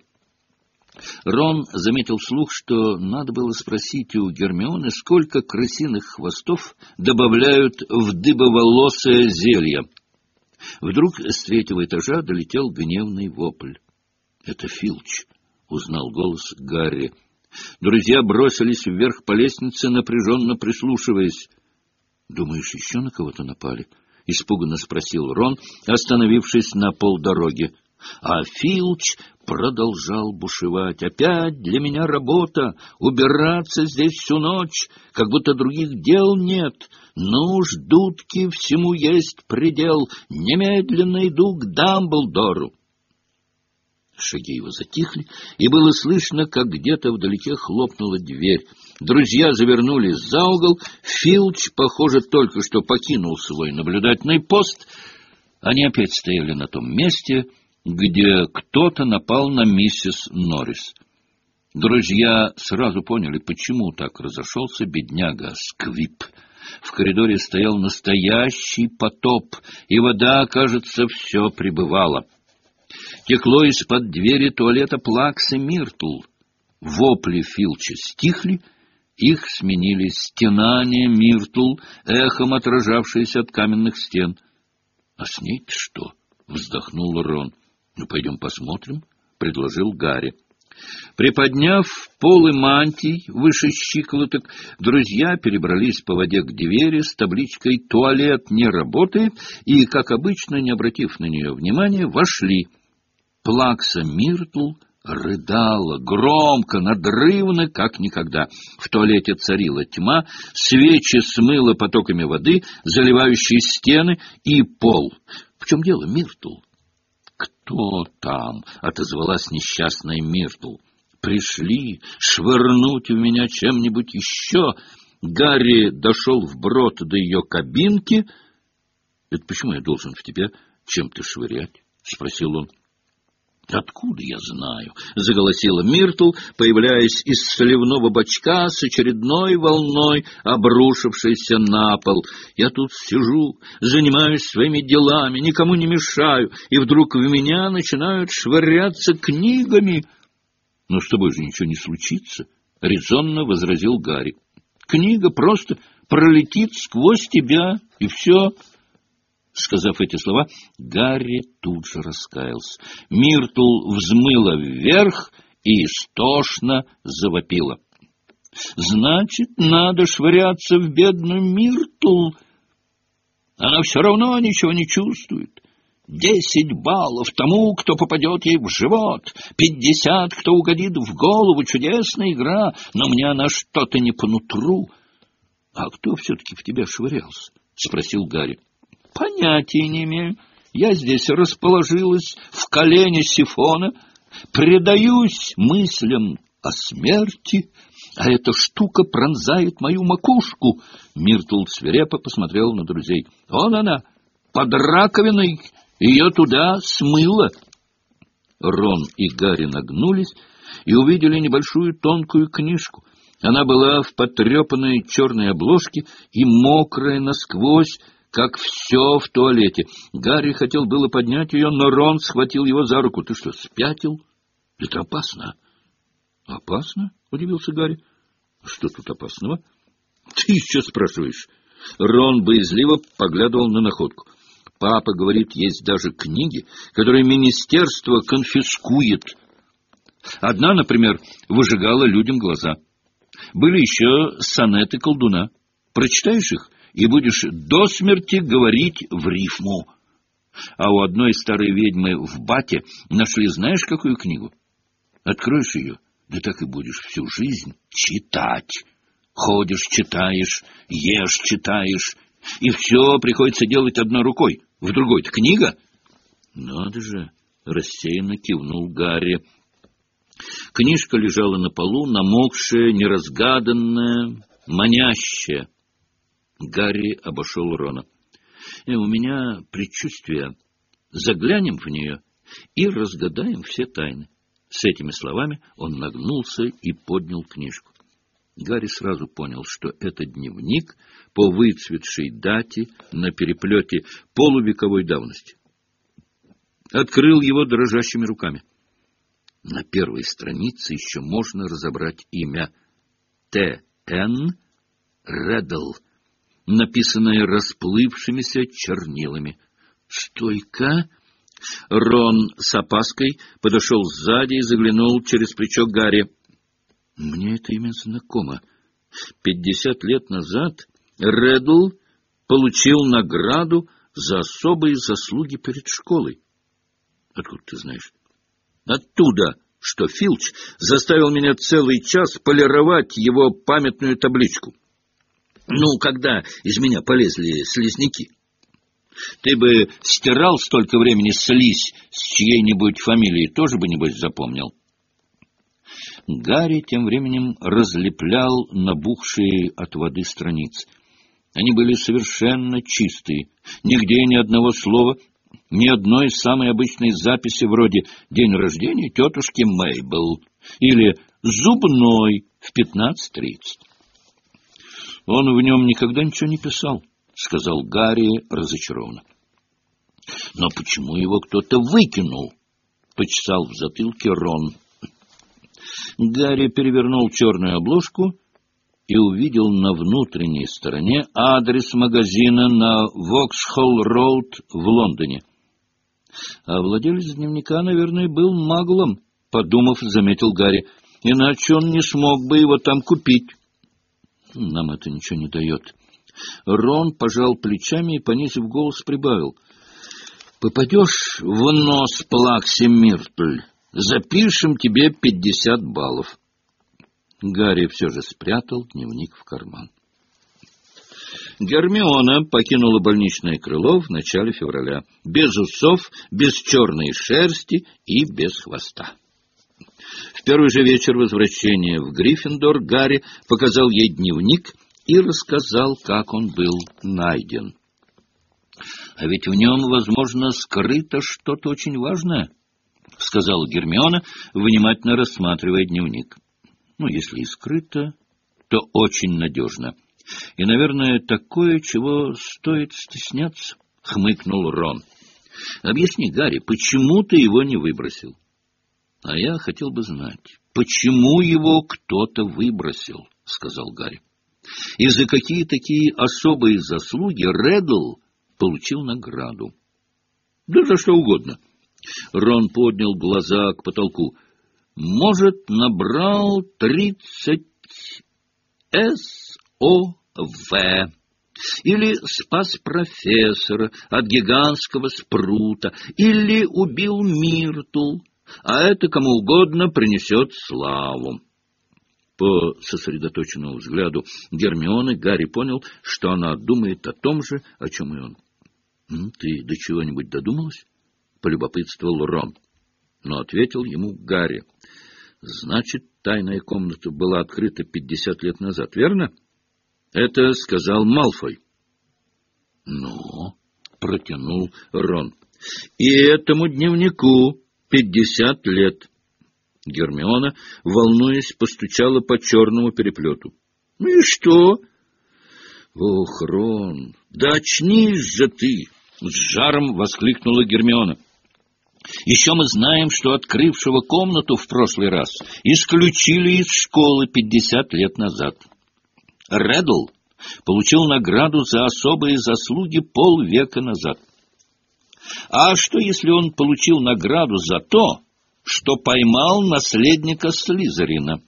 Рон заметил вслух, что надо было спросить у Гермионы, сколько крысиных хвостов добавляют в дыбоволосое зелье. Вдруг с третьего этажа долетел гневный вопль. — Это Филч, — узнал голос Гарри. Друзья бросились вверх по лестнице, напряженно прислушиваясь. — Думаешь, еще на кого-то напали? — испуганно спросил Рон, остановившись на полдороги. А Филч продолжал бушевать. «Опять для меня работа, убираться здесь всю ночь, как будто других дел нет. Ну уж, дудки, всему есть предел, немедленно иду к Дамблдору». Шаги его затихли, и было слышно, как где-то вдалеке хлопнула дверь. Друзья завернули за угол. Филч, похоже, только что покинул свой наблюдательный пост. Они опять стояли на том месте, где кто-то напал на миссис Норрис. Друзья сразу поняли, почему так разошелся бедняга Сквип. В коридоре стоял настоящий потоп, и вода, кажется, все прибывала. Текло из-под двери туалета Плаксы Миртл. Вопли Филча стихли, их сменили стенания Миртл, эхом отражавшиеся от каменных стен. — А с ней-то что? — вздохнул Рон. — Ну, пойдем посмотрим, — предложил Гарри. Приподняв полы мантий выше щиколоток, друзья перебрались по воде к двери с табличкой «Туалет не работает» и, как обычно, не обратив на нее внимания, вошли. Плакса Миртл рыдала громко, надрывно, как никогда. В туалете царила тьма, свечи смыло потоками воды, заливающие стены и пол. — В чем дело, Миртл? — Кто там? — отозвалась несчастная Миртл. — Пришли швырнуть в меня чем-нибудь еще. Гарри дошел вброд до ее кабинки. — Это почему я должен в тебя чем-то швырять? — спросил он. — Откуда я знаю? — заголосила Миртл, появляясь из сливного бачка с очередной волной, обрушившейся на пол. Я тут сижу, занимаюсь своими делами, никому не мешаю, и вдруг в меня начинают швыряться книгами. — Но с тобой же ничего не случится, — резонно возразил Гарри. — Книга просто пролетит сквозь тебя, и все. Сказав эти слова, Гарри тут же раскаялся. Миртл взмыла вверх и истошно завопила. — Значит, надо швыряться в бедную Миртл. Она все равно ничего не чувствует. Десять баллов тому, кто попадет ей в живот, пятьдесят, кто угодит в голову. Чудесная игра, но мне она что-то не по нутру. — А кто все-таки в тебя швырялся? — спросил Гарри. — Понятия не имею. Я здесь расположилась в колене сифона, предаюсь мыслям о смерти, а эта штука пронзает мою макушку. Миртл свирепо посмотрел на друзей. — Вон она, под раковиной, ее туда смыло. Рон и Гарри нагнулись и увидели небольшую тонкую книжку. Она была в потрепанной черной обложке и мокрая насквозь, как все в туалете. Гарри хотел было поднять ее, но Рон схватил его за руку. — Ты что, спятил? Это опасно. — Опасно? — удивился Гарри. — Что тут опасного? — Ты еще спрашиваешь. Рон боязливо поглядывал на находку. — Папа говорит, есть даже книги, которые министерство конфискует. Одна, например, выжигала людям глаза. Были еще сонеты колдуна. Прочитаешь их и будешь до смерти говорить в рифму. А у одной старой ведьмы в Бате нашли знаешь какую книгу? Откроешь ее, да так и будешь всю жизнь читать. Ходишь, читаешь, ешь, читаешь, и все приходится делать одной рукой. В другой-то книга. Надо же, рассеянно кивнул Гарри. Книжка лежала на полу, намокшая, неразгаданная, манящая. Гарри обошел Рона. И у меня предчувствие. Заглянем в нее и разгадаем все тайны. С этими словами он нагнулся и поднял книжку. Гарри сразу понял, что это дневник по выцветшей дате на переплете полувековой давности. Открыл его дрожащими руками. На первой странице еще можно разобрать имя Т Н Реддл, написанное расплывшимися чернилами. «Стой-ка!» Рон с опаской подошел сзади и заглянул через плечо Гарри. «Мне это имя знакомо. Пятьдесят лет назад Реддл получил награду за особые заслуги перед школой. Откуда ты знаешь? Оттуда, что Филч заставил меня целый час полировать его памятную табличку. Ну, когда из меня полезли слизняки. Ты бы стирал столько времени слизь с чьей-нибудь фамилией, тоже бы, небось, запомнил. Гарри тем временем разлеплял набухшие от воды страницы. Они были совершенно чистые, нигде ни одного слова, ни одной самой обычной записи вроде «День рождения тетушки Мейбл» или «Зубной в пятнадцать тридцать». Он в нем никогда ничего не писал, — сказал Гарри разочарованно. — Но почему его кто-то выкинул? — почесал в затылке Рон. Гарри перевернул черную обложку и увидел на внутренней стороне адрес магазина на Воксхолл-роуд в Лондоне. А владелец дневника, наверное, был маглом, — подумав, заметил Гарри, — иначе он не смог бы его там купить. Нам это ничего не дает. Рон пожал плечами и, понизив голос, прибавил. — Попадешь в нос Плакси Миртль, запишем тебе пятьдесят баллов. Гарри все же спрятал дневник в карман. Гермиона покинула больничное крыло в начале февраля, без усов, без черной шерсти и без хвоста. В первый же вечер возвращения в Гриффиндор Гарри показал ей дневник и рассказал, как он был найден. — А ведь в нем, возможно, скрыто что-то очень важное, — сказала Гермиона, внимательно рассматривая дневник. — Ну, если и скрыто, то очень надежно. И, наверное, такое, чего стоит стесняться, — хмыкнул Рон. — Объясни, Гарри, почему ты его не выбросил? — А я хотел бы знать, почему его кто-то выбросил, — сказал Гарри. — И за какие такие особые заслуги Реддл получил награду? — Да за что угодно. Рон поднял глаза к потолку. — Может, набрал тридцать эс о вэ. Или спас профессора от гигантского спрута. Или убил Миртл. А это кому угодно принесет славу. По сосредоточенному взгляду Гермионы Гарри понял, что она думает о том же, о чем и он. — Ты до чего-нибудь додумалась? — полюбопытствовал Рон. Но ответил ему Гарри. — Значит, тайная комната была открыта пятьдесят лет назад, верно? Это сказал Малфой. — Ну, — протянул Рон. — И этому дневнику пятьдесят лет. Гермиона, волнуясь, постучала по черному переплету. — Ну и что? — Ох, Рон, да очнись же ты! — с жаром воскликнула Гермиона. — Еще мы знаем, что открывшего комнату в прошлый раз исключили из школы пятьдесят лет назад. Реддл получил награду за особые заслуги полвека назад. А что, если он получил награду за то, что поймал наследника Слизерина?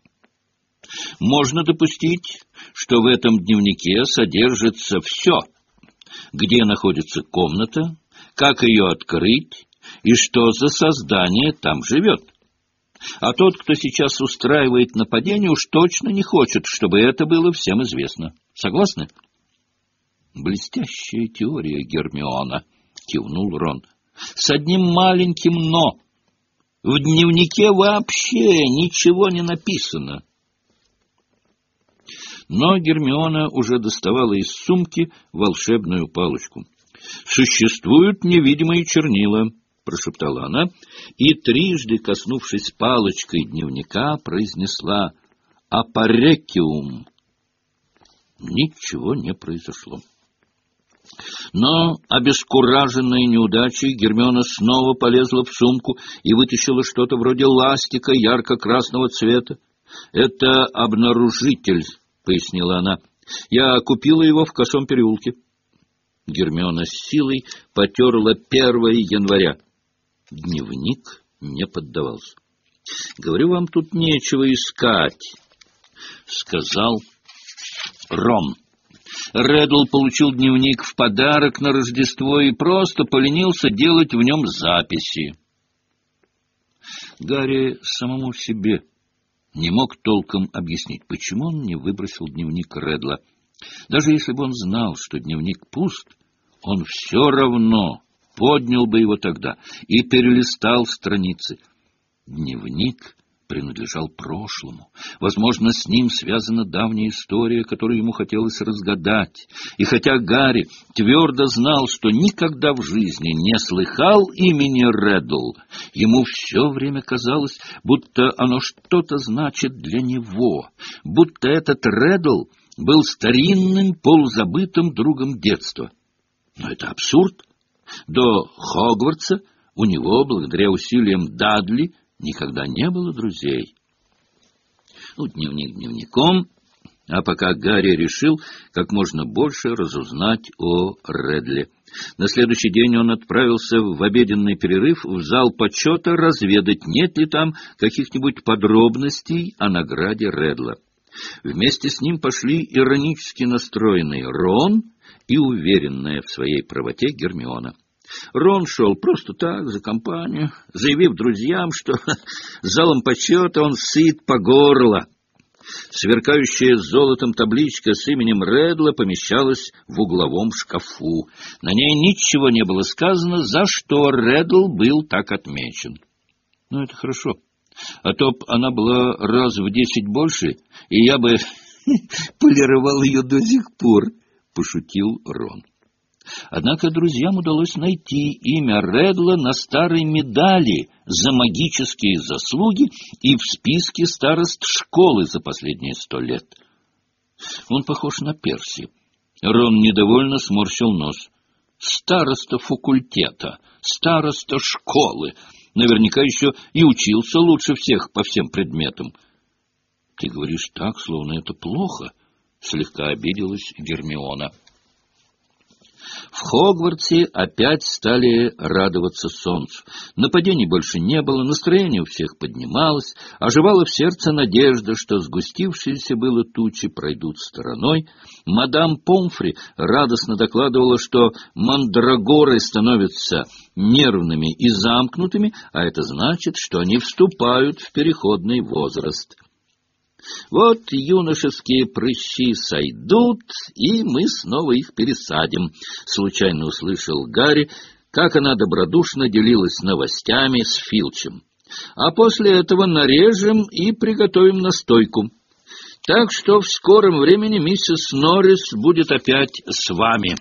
Можно допустить, что в этом дневнике содержится все, где находится комната, как ее открыть и что за создание там живет. А тот, кто сейчас устраивает нападение, уж точно не хочет, чтобы это было всем известно. Согласны? — Блестящая теория, Гермиона, — кивнул Рон. — С одним маленьким «но». В дневнике вообще ничего не написано. Но Гермиона уже доставала из сумки волшебную палочку. — Существуют невидимые чернила, — прошептала она, и, трижды коснувшись палочкой дневника, произнесла «Апарекиум». Ничего не произошло. Но, обескураженная неудачей, Гермиона снова полезла в сумку и вытащила что-то вроде ластика ярко-красного цвета. «Это обнаружитель», — пояснила она. «Я купила его в Косом переулке». Гермиона с силой потерла первое января. Дневник не поддавался. — Говорю, вам тут нечего искать, — сказал Рон. Реддл получил дневник в подарок на Рождество и просто поленился делать в нем записи. Гарри самому себе не мог толком объяснить, почему он не выбросил дневник Редла. Даже если бы он знал, что дневник пуст, он все равно поднял бы его тогда и перелистал страницы. Дневник принадлежал прошлому. Возможно, с ним связана давняя история, которую ему хотелось разгадать. И хотя Гарри твердо знал, что никогда в жизни не слыхал имени Реддл, ему все время казалось, будто оно что-то значит для него, будто этот Реддл был старинным, полузабытым другом детства. Но это абсурд. До Хогвартса у него, благодаря усилиям Дадли, никогда не было друзей. Ну, дневник дневником, а пока Гарри решил как можно больше разузнать о Редле. На следующий день он отправился в обеденный перерыв в зал почета разведать, нет ли там каких-нибудь подробностей о награде Редла. Вместе с ним пошли иронически настроенный Рон и уверенная в своей правоте Гермиона. Рон шел просто так, за компанию, заявив друзьям, что залом почета он сыт по горло. Сверкающая золотом табличка с именем Редла помещалась в угловом шкафу. На ней ничего не было сказано, за что Редл был так отмечен. Ну, это хорошо. А то б она была раз в десять больше, и я бы полировал ее до сих пор, — пошутил Рон. Однако друзьям удалось найти имя Редла на старой медали за магические заслуги и в списке старост школы за последние сто лет. Он похож на Перси. Рон недовольно сморщил нос. Староста факультета, староста школы. Наверняка еще и учился лучше всех по всем предметам. — Ты говоришь так, словно это плохо, — слегка обиделась Гермиона. В Хогвартсе опять стали радоваться солнцу. Нападений больше не было, настроение у всех поднималось, оживала в сердце надежда, что сгустившиеся было тучи пройдут стороной. Мадам Помфри радостно докладывала, что мандрагоры становятся нервными и замкнутыми, а это значит, что они вступают в переходный возраст. Вот юношеские прыщи сойдут, и мы снова их пересадим, — случайно услышал Гарри, как она добродушно делилась новостями с Филчем. А после этого нарежем и приготовим настойку. Так что в скором времени миссис Норрис будет опять с вами.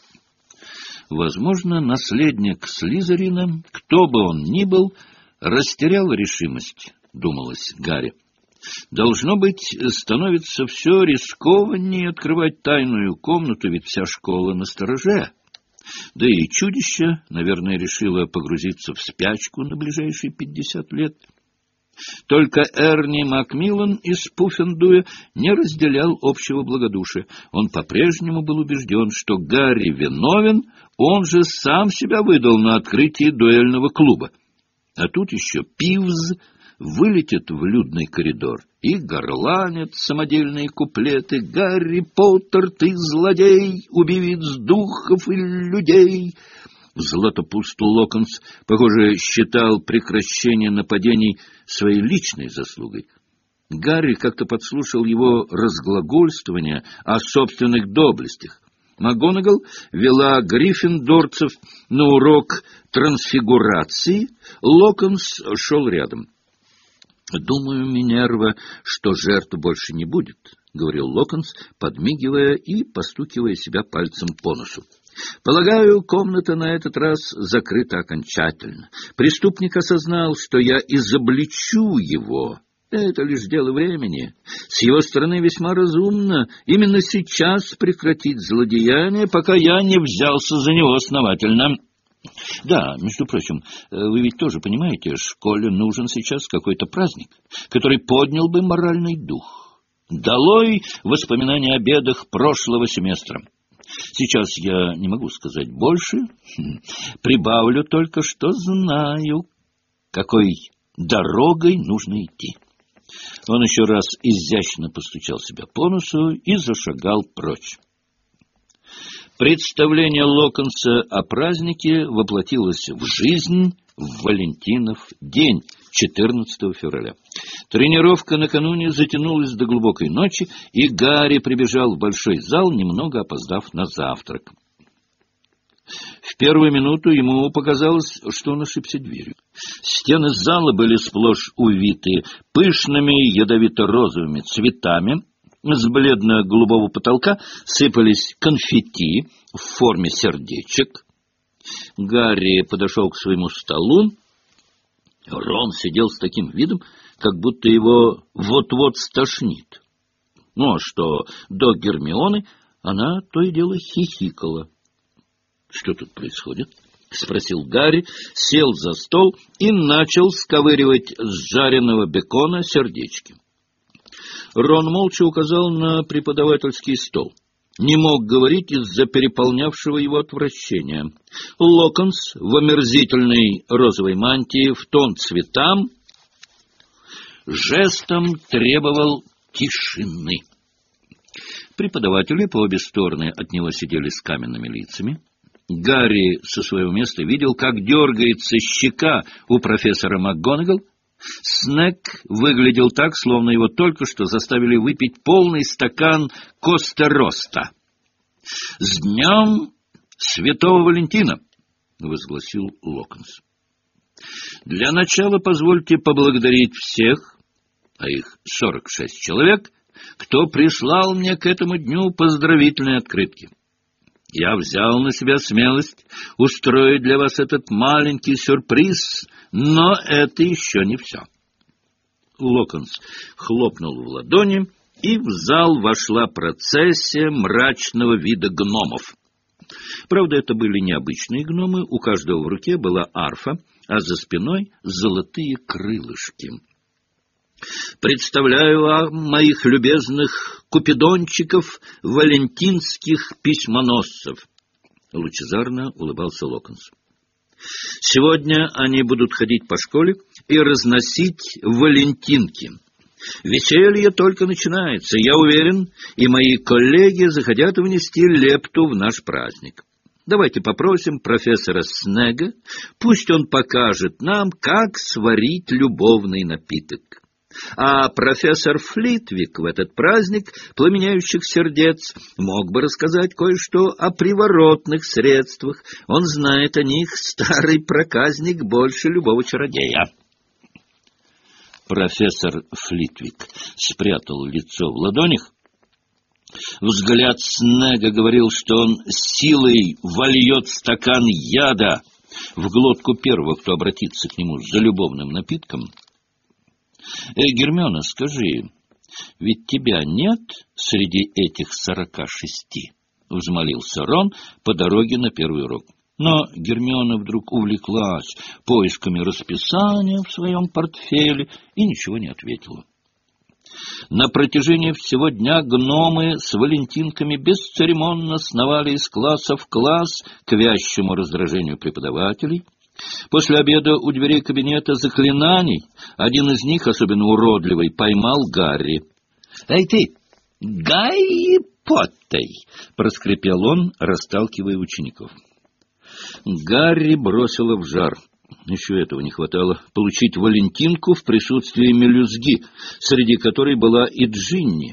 Возможно, наследник Слизерина, кто бы он ни был, растерял решимость, — думалось Гарри. Должно быть, становится все рискованнее открывать тайную комнату, ведь вся школа настороже. Да и чудище, наверное, решило погрузиться в спячку на ближайшие пятьдесят лет. Только Эрни Макмиллан из Пуффендуя не разделял общего благодушия. Он по-прежнему был убежден, что Гарри виновен, он же сам себя выдал на открытии дуэльного клуба. А тут еще Пивз вылетит в людный коридор и горланит самодельные куплеты: «Гарри Поттер, ты злодей, убивец духов и людей!» Златопуст Локонс, похоже, считал прекращение нападений своей личной заслугой. Гарри как-то подслушал его разглагольствование о собственных доблестях. МакГонагал вела гриффиндорцев на урок трансфигурации, Локонс шел рядом. «Думаю, Минерва, что жертв больше не будет», — говорил Локонс, подмигивая и постукивая себя пальцем по носу. «Полагаю, комната на этот раз закрыта окончательно. Преступник осознал, что я изобличу его. Это лишь дело времени. С его стороны весьма разумно именно сейчас прекратить злодеяние, пока я не взялся за него основательно». Да, между прочим, вы ведь тоже понимаете, школе нужен сейчас какой-то праздник, который поднял бы моральный дух. Долой воспоминания о бедах прошлого семестра. Сейчас я не могу сказать больше, прибавлю только, что знаю, какой дорогой нужно идти. Он еще раз изящно постучал себя по носу и зашагал прочь. Представление Локонса о празднике воплотилось в жизнь в Валентинов день, четырнадцатого февраля. Тренировка накануне затянулась до глубокой ночи, и Гарри прибежал в большой зал, немного опоздав на завтрак. В первую минуту ему показалось, что он ошибся дверью. Стены зала были сплошь увиты пышными ядовито-розовыми цветами. С бледно-голубого потолка сыпались конфетти в форме сердечек. Гарри подошел к своему столу. Рон сидел с таким видом, как будто его вот-вот стошнит. Ну, а что до Гермионы, она то и дело хихикала. — Что тут происходит? — спросил Гарри, сел за стол и начал сковыривать с жареного бекона сердечки. Рон молча указал на преподавательский стол. Не мог говорить из-за переполнявшего его отвращения. Локонс в омерзительной розовой мантии в тон цветам жестом требовал тишины. Преподаватели по обе стороны от него сидели с каменными лицами. Гарри со своего места видел, как дергается щека у профессора МакГонагал. Снегг выглядел так, словно его только что заставили выпить полный стакан Коста-Роста. — С днем Святого Валентина! — возгласил Локонс. — Для начала позвольте поблагодарить всех, а их сорок шесть человек, кто прислал мне к этому дню поздравительные открытки. Я взял на себя смелость устроить для вас этот маленький сюрприз, но это еще не все. Локонс хлопнул в ладони, и в зал вошла процессия мрачного вида гномов. Правда, это были необычные гномы, у каждого в руке была арфа, а за спиной золотые крылышки. Представляю вам моих любезных купидончиков, валентинских письмоносцев. Лучезарно улыбался Локонс. Сегодня они будут ходить по школе и разносить валентинки. Веселье только начинается, я уверен, и мои коллеги захотят внести лепту в наш праздник. Давайте попросим профессора Снегга, пусть он покажет нам, как сварить любовный напиток. А профессор Флитвик в этот праздник пламеняющих сердец мог бы рассказать кое-что о приворотных средствах. Он знает о них, старый проказник, больше любого чародея. Профессор Флитвик спрятал лицо в ладонях. Взгляд Снегга говорил, что он силой вольет стакан яда в глотку первого, кто обратится к нему за любовным напитком. Э, Гермиона, скажи, ведь тебя нет среди этих сорока шести? — взмолился Рон по дороге на первый урок. Но Гермиона вдруг увлеклась поисками расписания в своем портфеле и ничего не ответила. На протяжении всего дня гномы с валентинками бесцеремонно сновали из класса в класс к вящему раздражению преподавателей. После обеда у дверей кабинета заклинаний один из них, особенно уродливый, поймал Гарри. — Эй ты, Гарри Поттер! — проскрипел он, расталкивая учеников. Гарри бросило в жар. Еще этого не хватало — получить валентинку в присутствии мелюзги, среди которой была и Джинни.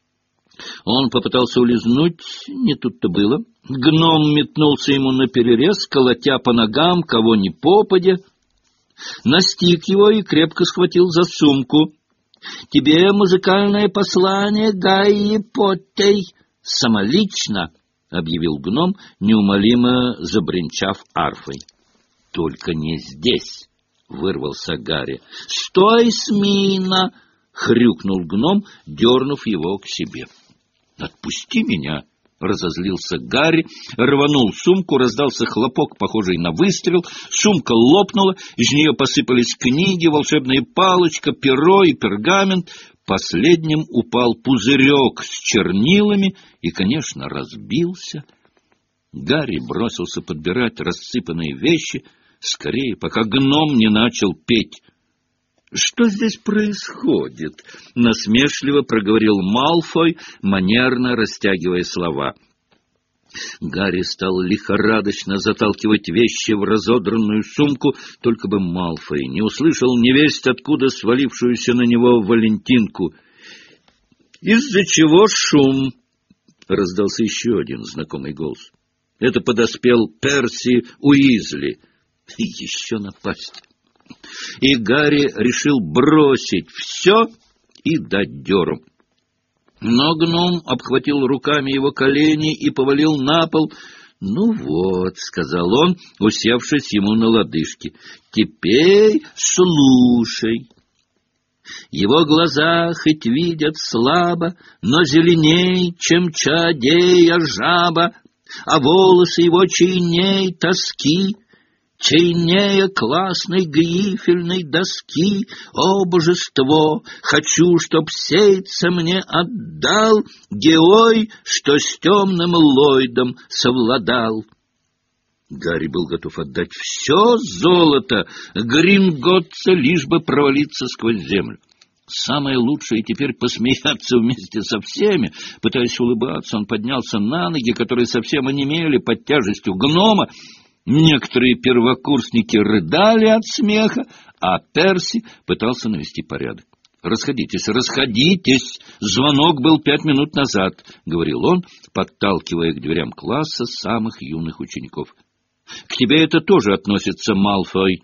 Он попытался улизнуть, не тут-то было. Гном метнулся ему наперерез, колотя по ногам, кого ни попадя. Настиг его и крепко схватил за сумку. — Тебе музыкальное послание, Гарри Поттер, самолично! — объявил гном, неумолимо забринчав арфой. — Только не здесь! — вырвался Гарри. — Стой смирно! — хрюкнул гном, дернув его к себе. — Отпусти меня! — разозлился Гарри, рванул сумку, раздался хлопок, похожий на выстрел, сумка лопнула, из нее посыпались книги, волшебная палочка, перо и пергамент. Последним упал пузырек с чернилами и, конечно, разбился. Гарри бросился подбирать рассыпанные вещи, скорее, пока гном не начал петь. — Что здесь происходит? — насмешливо проговорил Малфой, манерно растягивая слова. Гарри стал лихорадочно заталкивать вещи в разодранную сумку, только бы Малфой не услышал невесть откуда свалившуюся на него Валентинку. «Из-за чего шум?» — раздался еще один знакомый голос. Это подоспел Перси Уизли. Еще напасть. И Гарри решил бросить все и дать дёру. Но гном обхватил руками его колени и повалил на пол. «Ну вот», — сказал он, усевшись ему на лодыжки, — «теперь слушай». Его глаза хоть видят слабо, но зеленей, чем чадея жаба, а волосы его чайней тоски, чайнее классной грифельной доски. О, божество, хочу, чтоб сейца мне отдал герой, что с темным Ллойдом совладал. Гарри был готов отдать все золото Гринготтса, лишь бы провалиться сквозь землю. Самое лучшее теперь посмеяться вместе со всеми. Пытаясь улыбаться, он поднялся на ноги, которые совсем онемели под тяжестью гнома. Некоторые первокурсники рыдали от смеха, а Перси пытался навести порядок. «Расходитесь, расходитесь! Звонок был пять минут назад», — говорил он, подталкивая к дверям класса самых юных учеников. «К тебе это тоже относится, Малфой».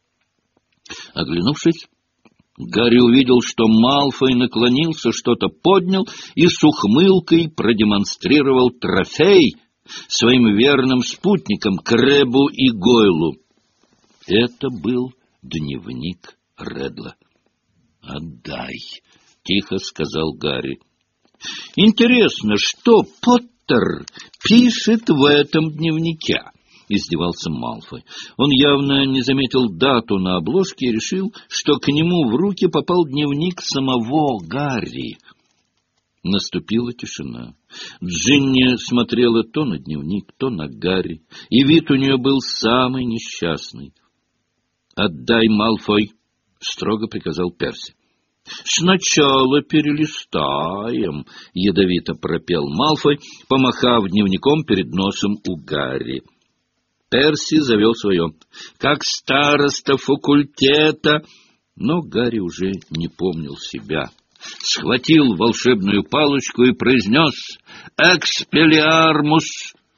Оглянувшись, Гарри увидел, что Малфой наклонился, что-то поднял и с ухмылкой продемонстрировал трофей своим верным спутникам Крэббу и Гойлу. Это был дневник Редла. «Отдай», — тихо сказал Гарри. «Интересно, что Поттер пишет в этом дневнике?» — издевался Малфой. Он явно не заметил дату на обложке и решил, что к нему в руки попал дневник самого Гарри. Наступила тишина. Джинни смотрела то на дневник, то на Гарри, и вид у нее был самый несчастный. «Отдай, Малфой», — строго приказал Перси. «Сначала перелистаем», — ядовито пропел Малфой, помахав дневником перед носом у Гарри. Перси завел свое. «Как староста факультета», но Гарри уже не помнил себя. Схватил волшебную палочку и произнес «Экспеллиармус».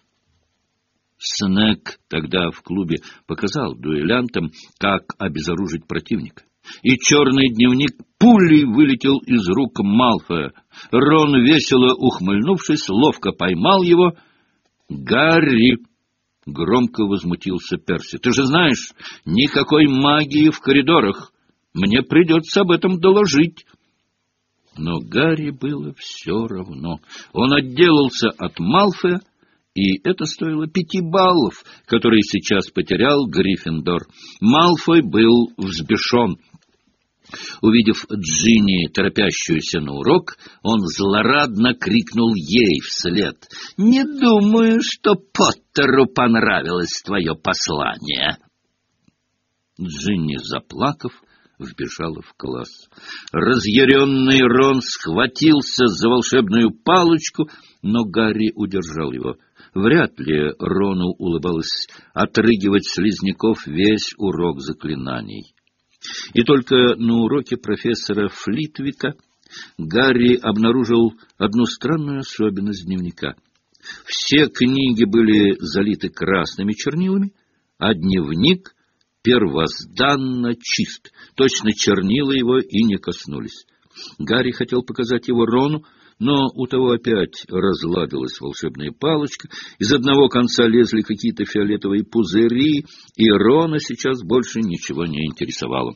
Снегг тогда в клубе показал дуэлянтам, как обезоружить противника. И черный дневник пулей вылетел из рук Малфоя. Рон, весело ухмыльнувшись, ловко поймал его. «Гарри!» — громко возмутился Перси. «Ты же знаешь, никакой магии в коридорах. Мне придется об этом доложить». Но Гарри было все равно. Он отделался от Малфоя, и это стоило пяти баллов, которые сейчас потерял Гриффиндор. Малфой был взбешен. Увидев Джинни, торопящуюся на урок, он злорадно крикнул ей вслед: «Не думаю, что Поттеру понравилось твое послание». Джинни, заплакав, вбежала в класс. Разъяренный Рон схватился за волшебную палочку, но Гарри удержал его. Вряд ли Рону улыбалось отрыгивать слизняков весь урок заклинаний. И только на уроке профессора Флитвика Гарри обнаружил одну странную особенность дневника. Все книги были залиты красными чернилами, а дневник первозданно чист, точно чернила его и не коснулись. Гарри хотел показать его Рону, но у того опять разладилась волшебная палочка, из одного конца лезли какие-то фиолетовые пузыри, и Рона сейчас больше ничего не интересовало.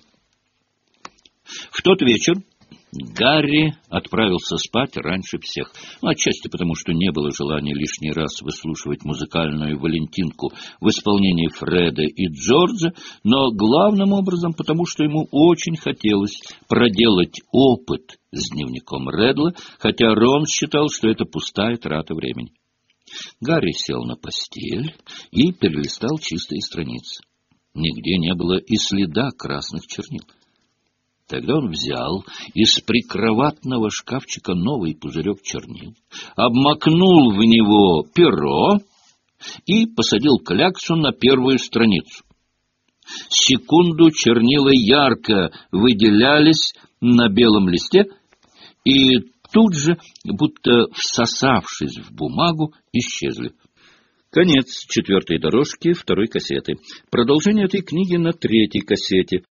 В тот вечер Гарри отправился спать раньше всех, отчасти потому, что не было желания лишний раз выслушивать музыкальную Валентинку в исполнении Фреда и Джорджа, но главным образом потому, что ему очень хотелось проделать опыт с дневником Редла, хотя Рон считал, что это пустая трата времени. Гарри сел на постель и перелистал чистые страницы. Нигде не было и следа красных чернил. Тогда он взял из прикроватного шкафчика новый пузырек чернил, обмакнул в него перо и посадил кляксу на первую страницу. Секунду чернила ярко выделялись на белом листе и тут же, будто всосавшись в бумагу, исчезли. Конец четвертой дорожки второй кассеты. Продолжение этой книги на третьей кассете.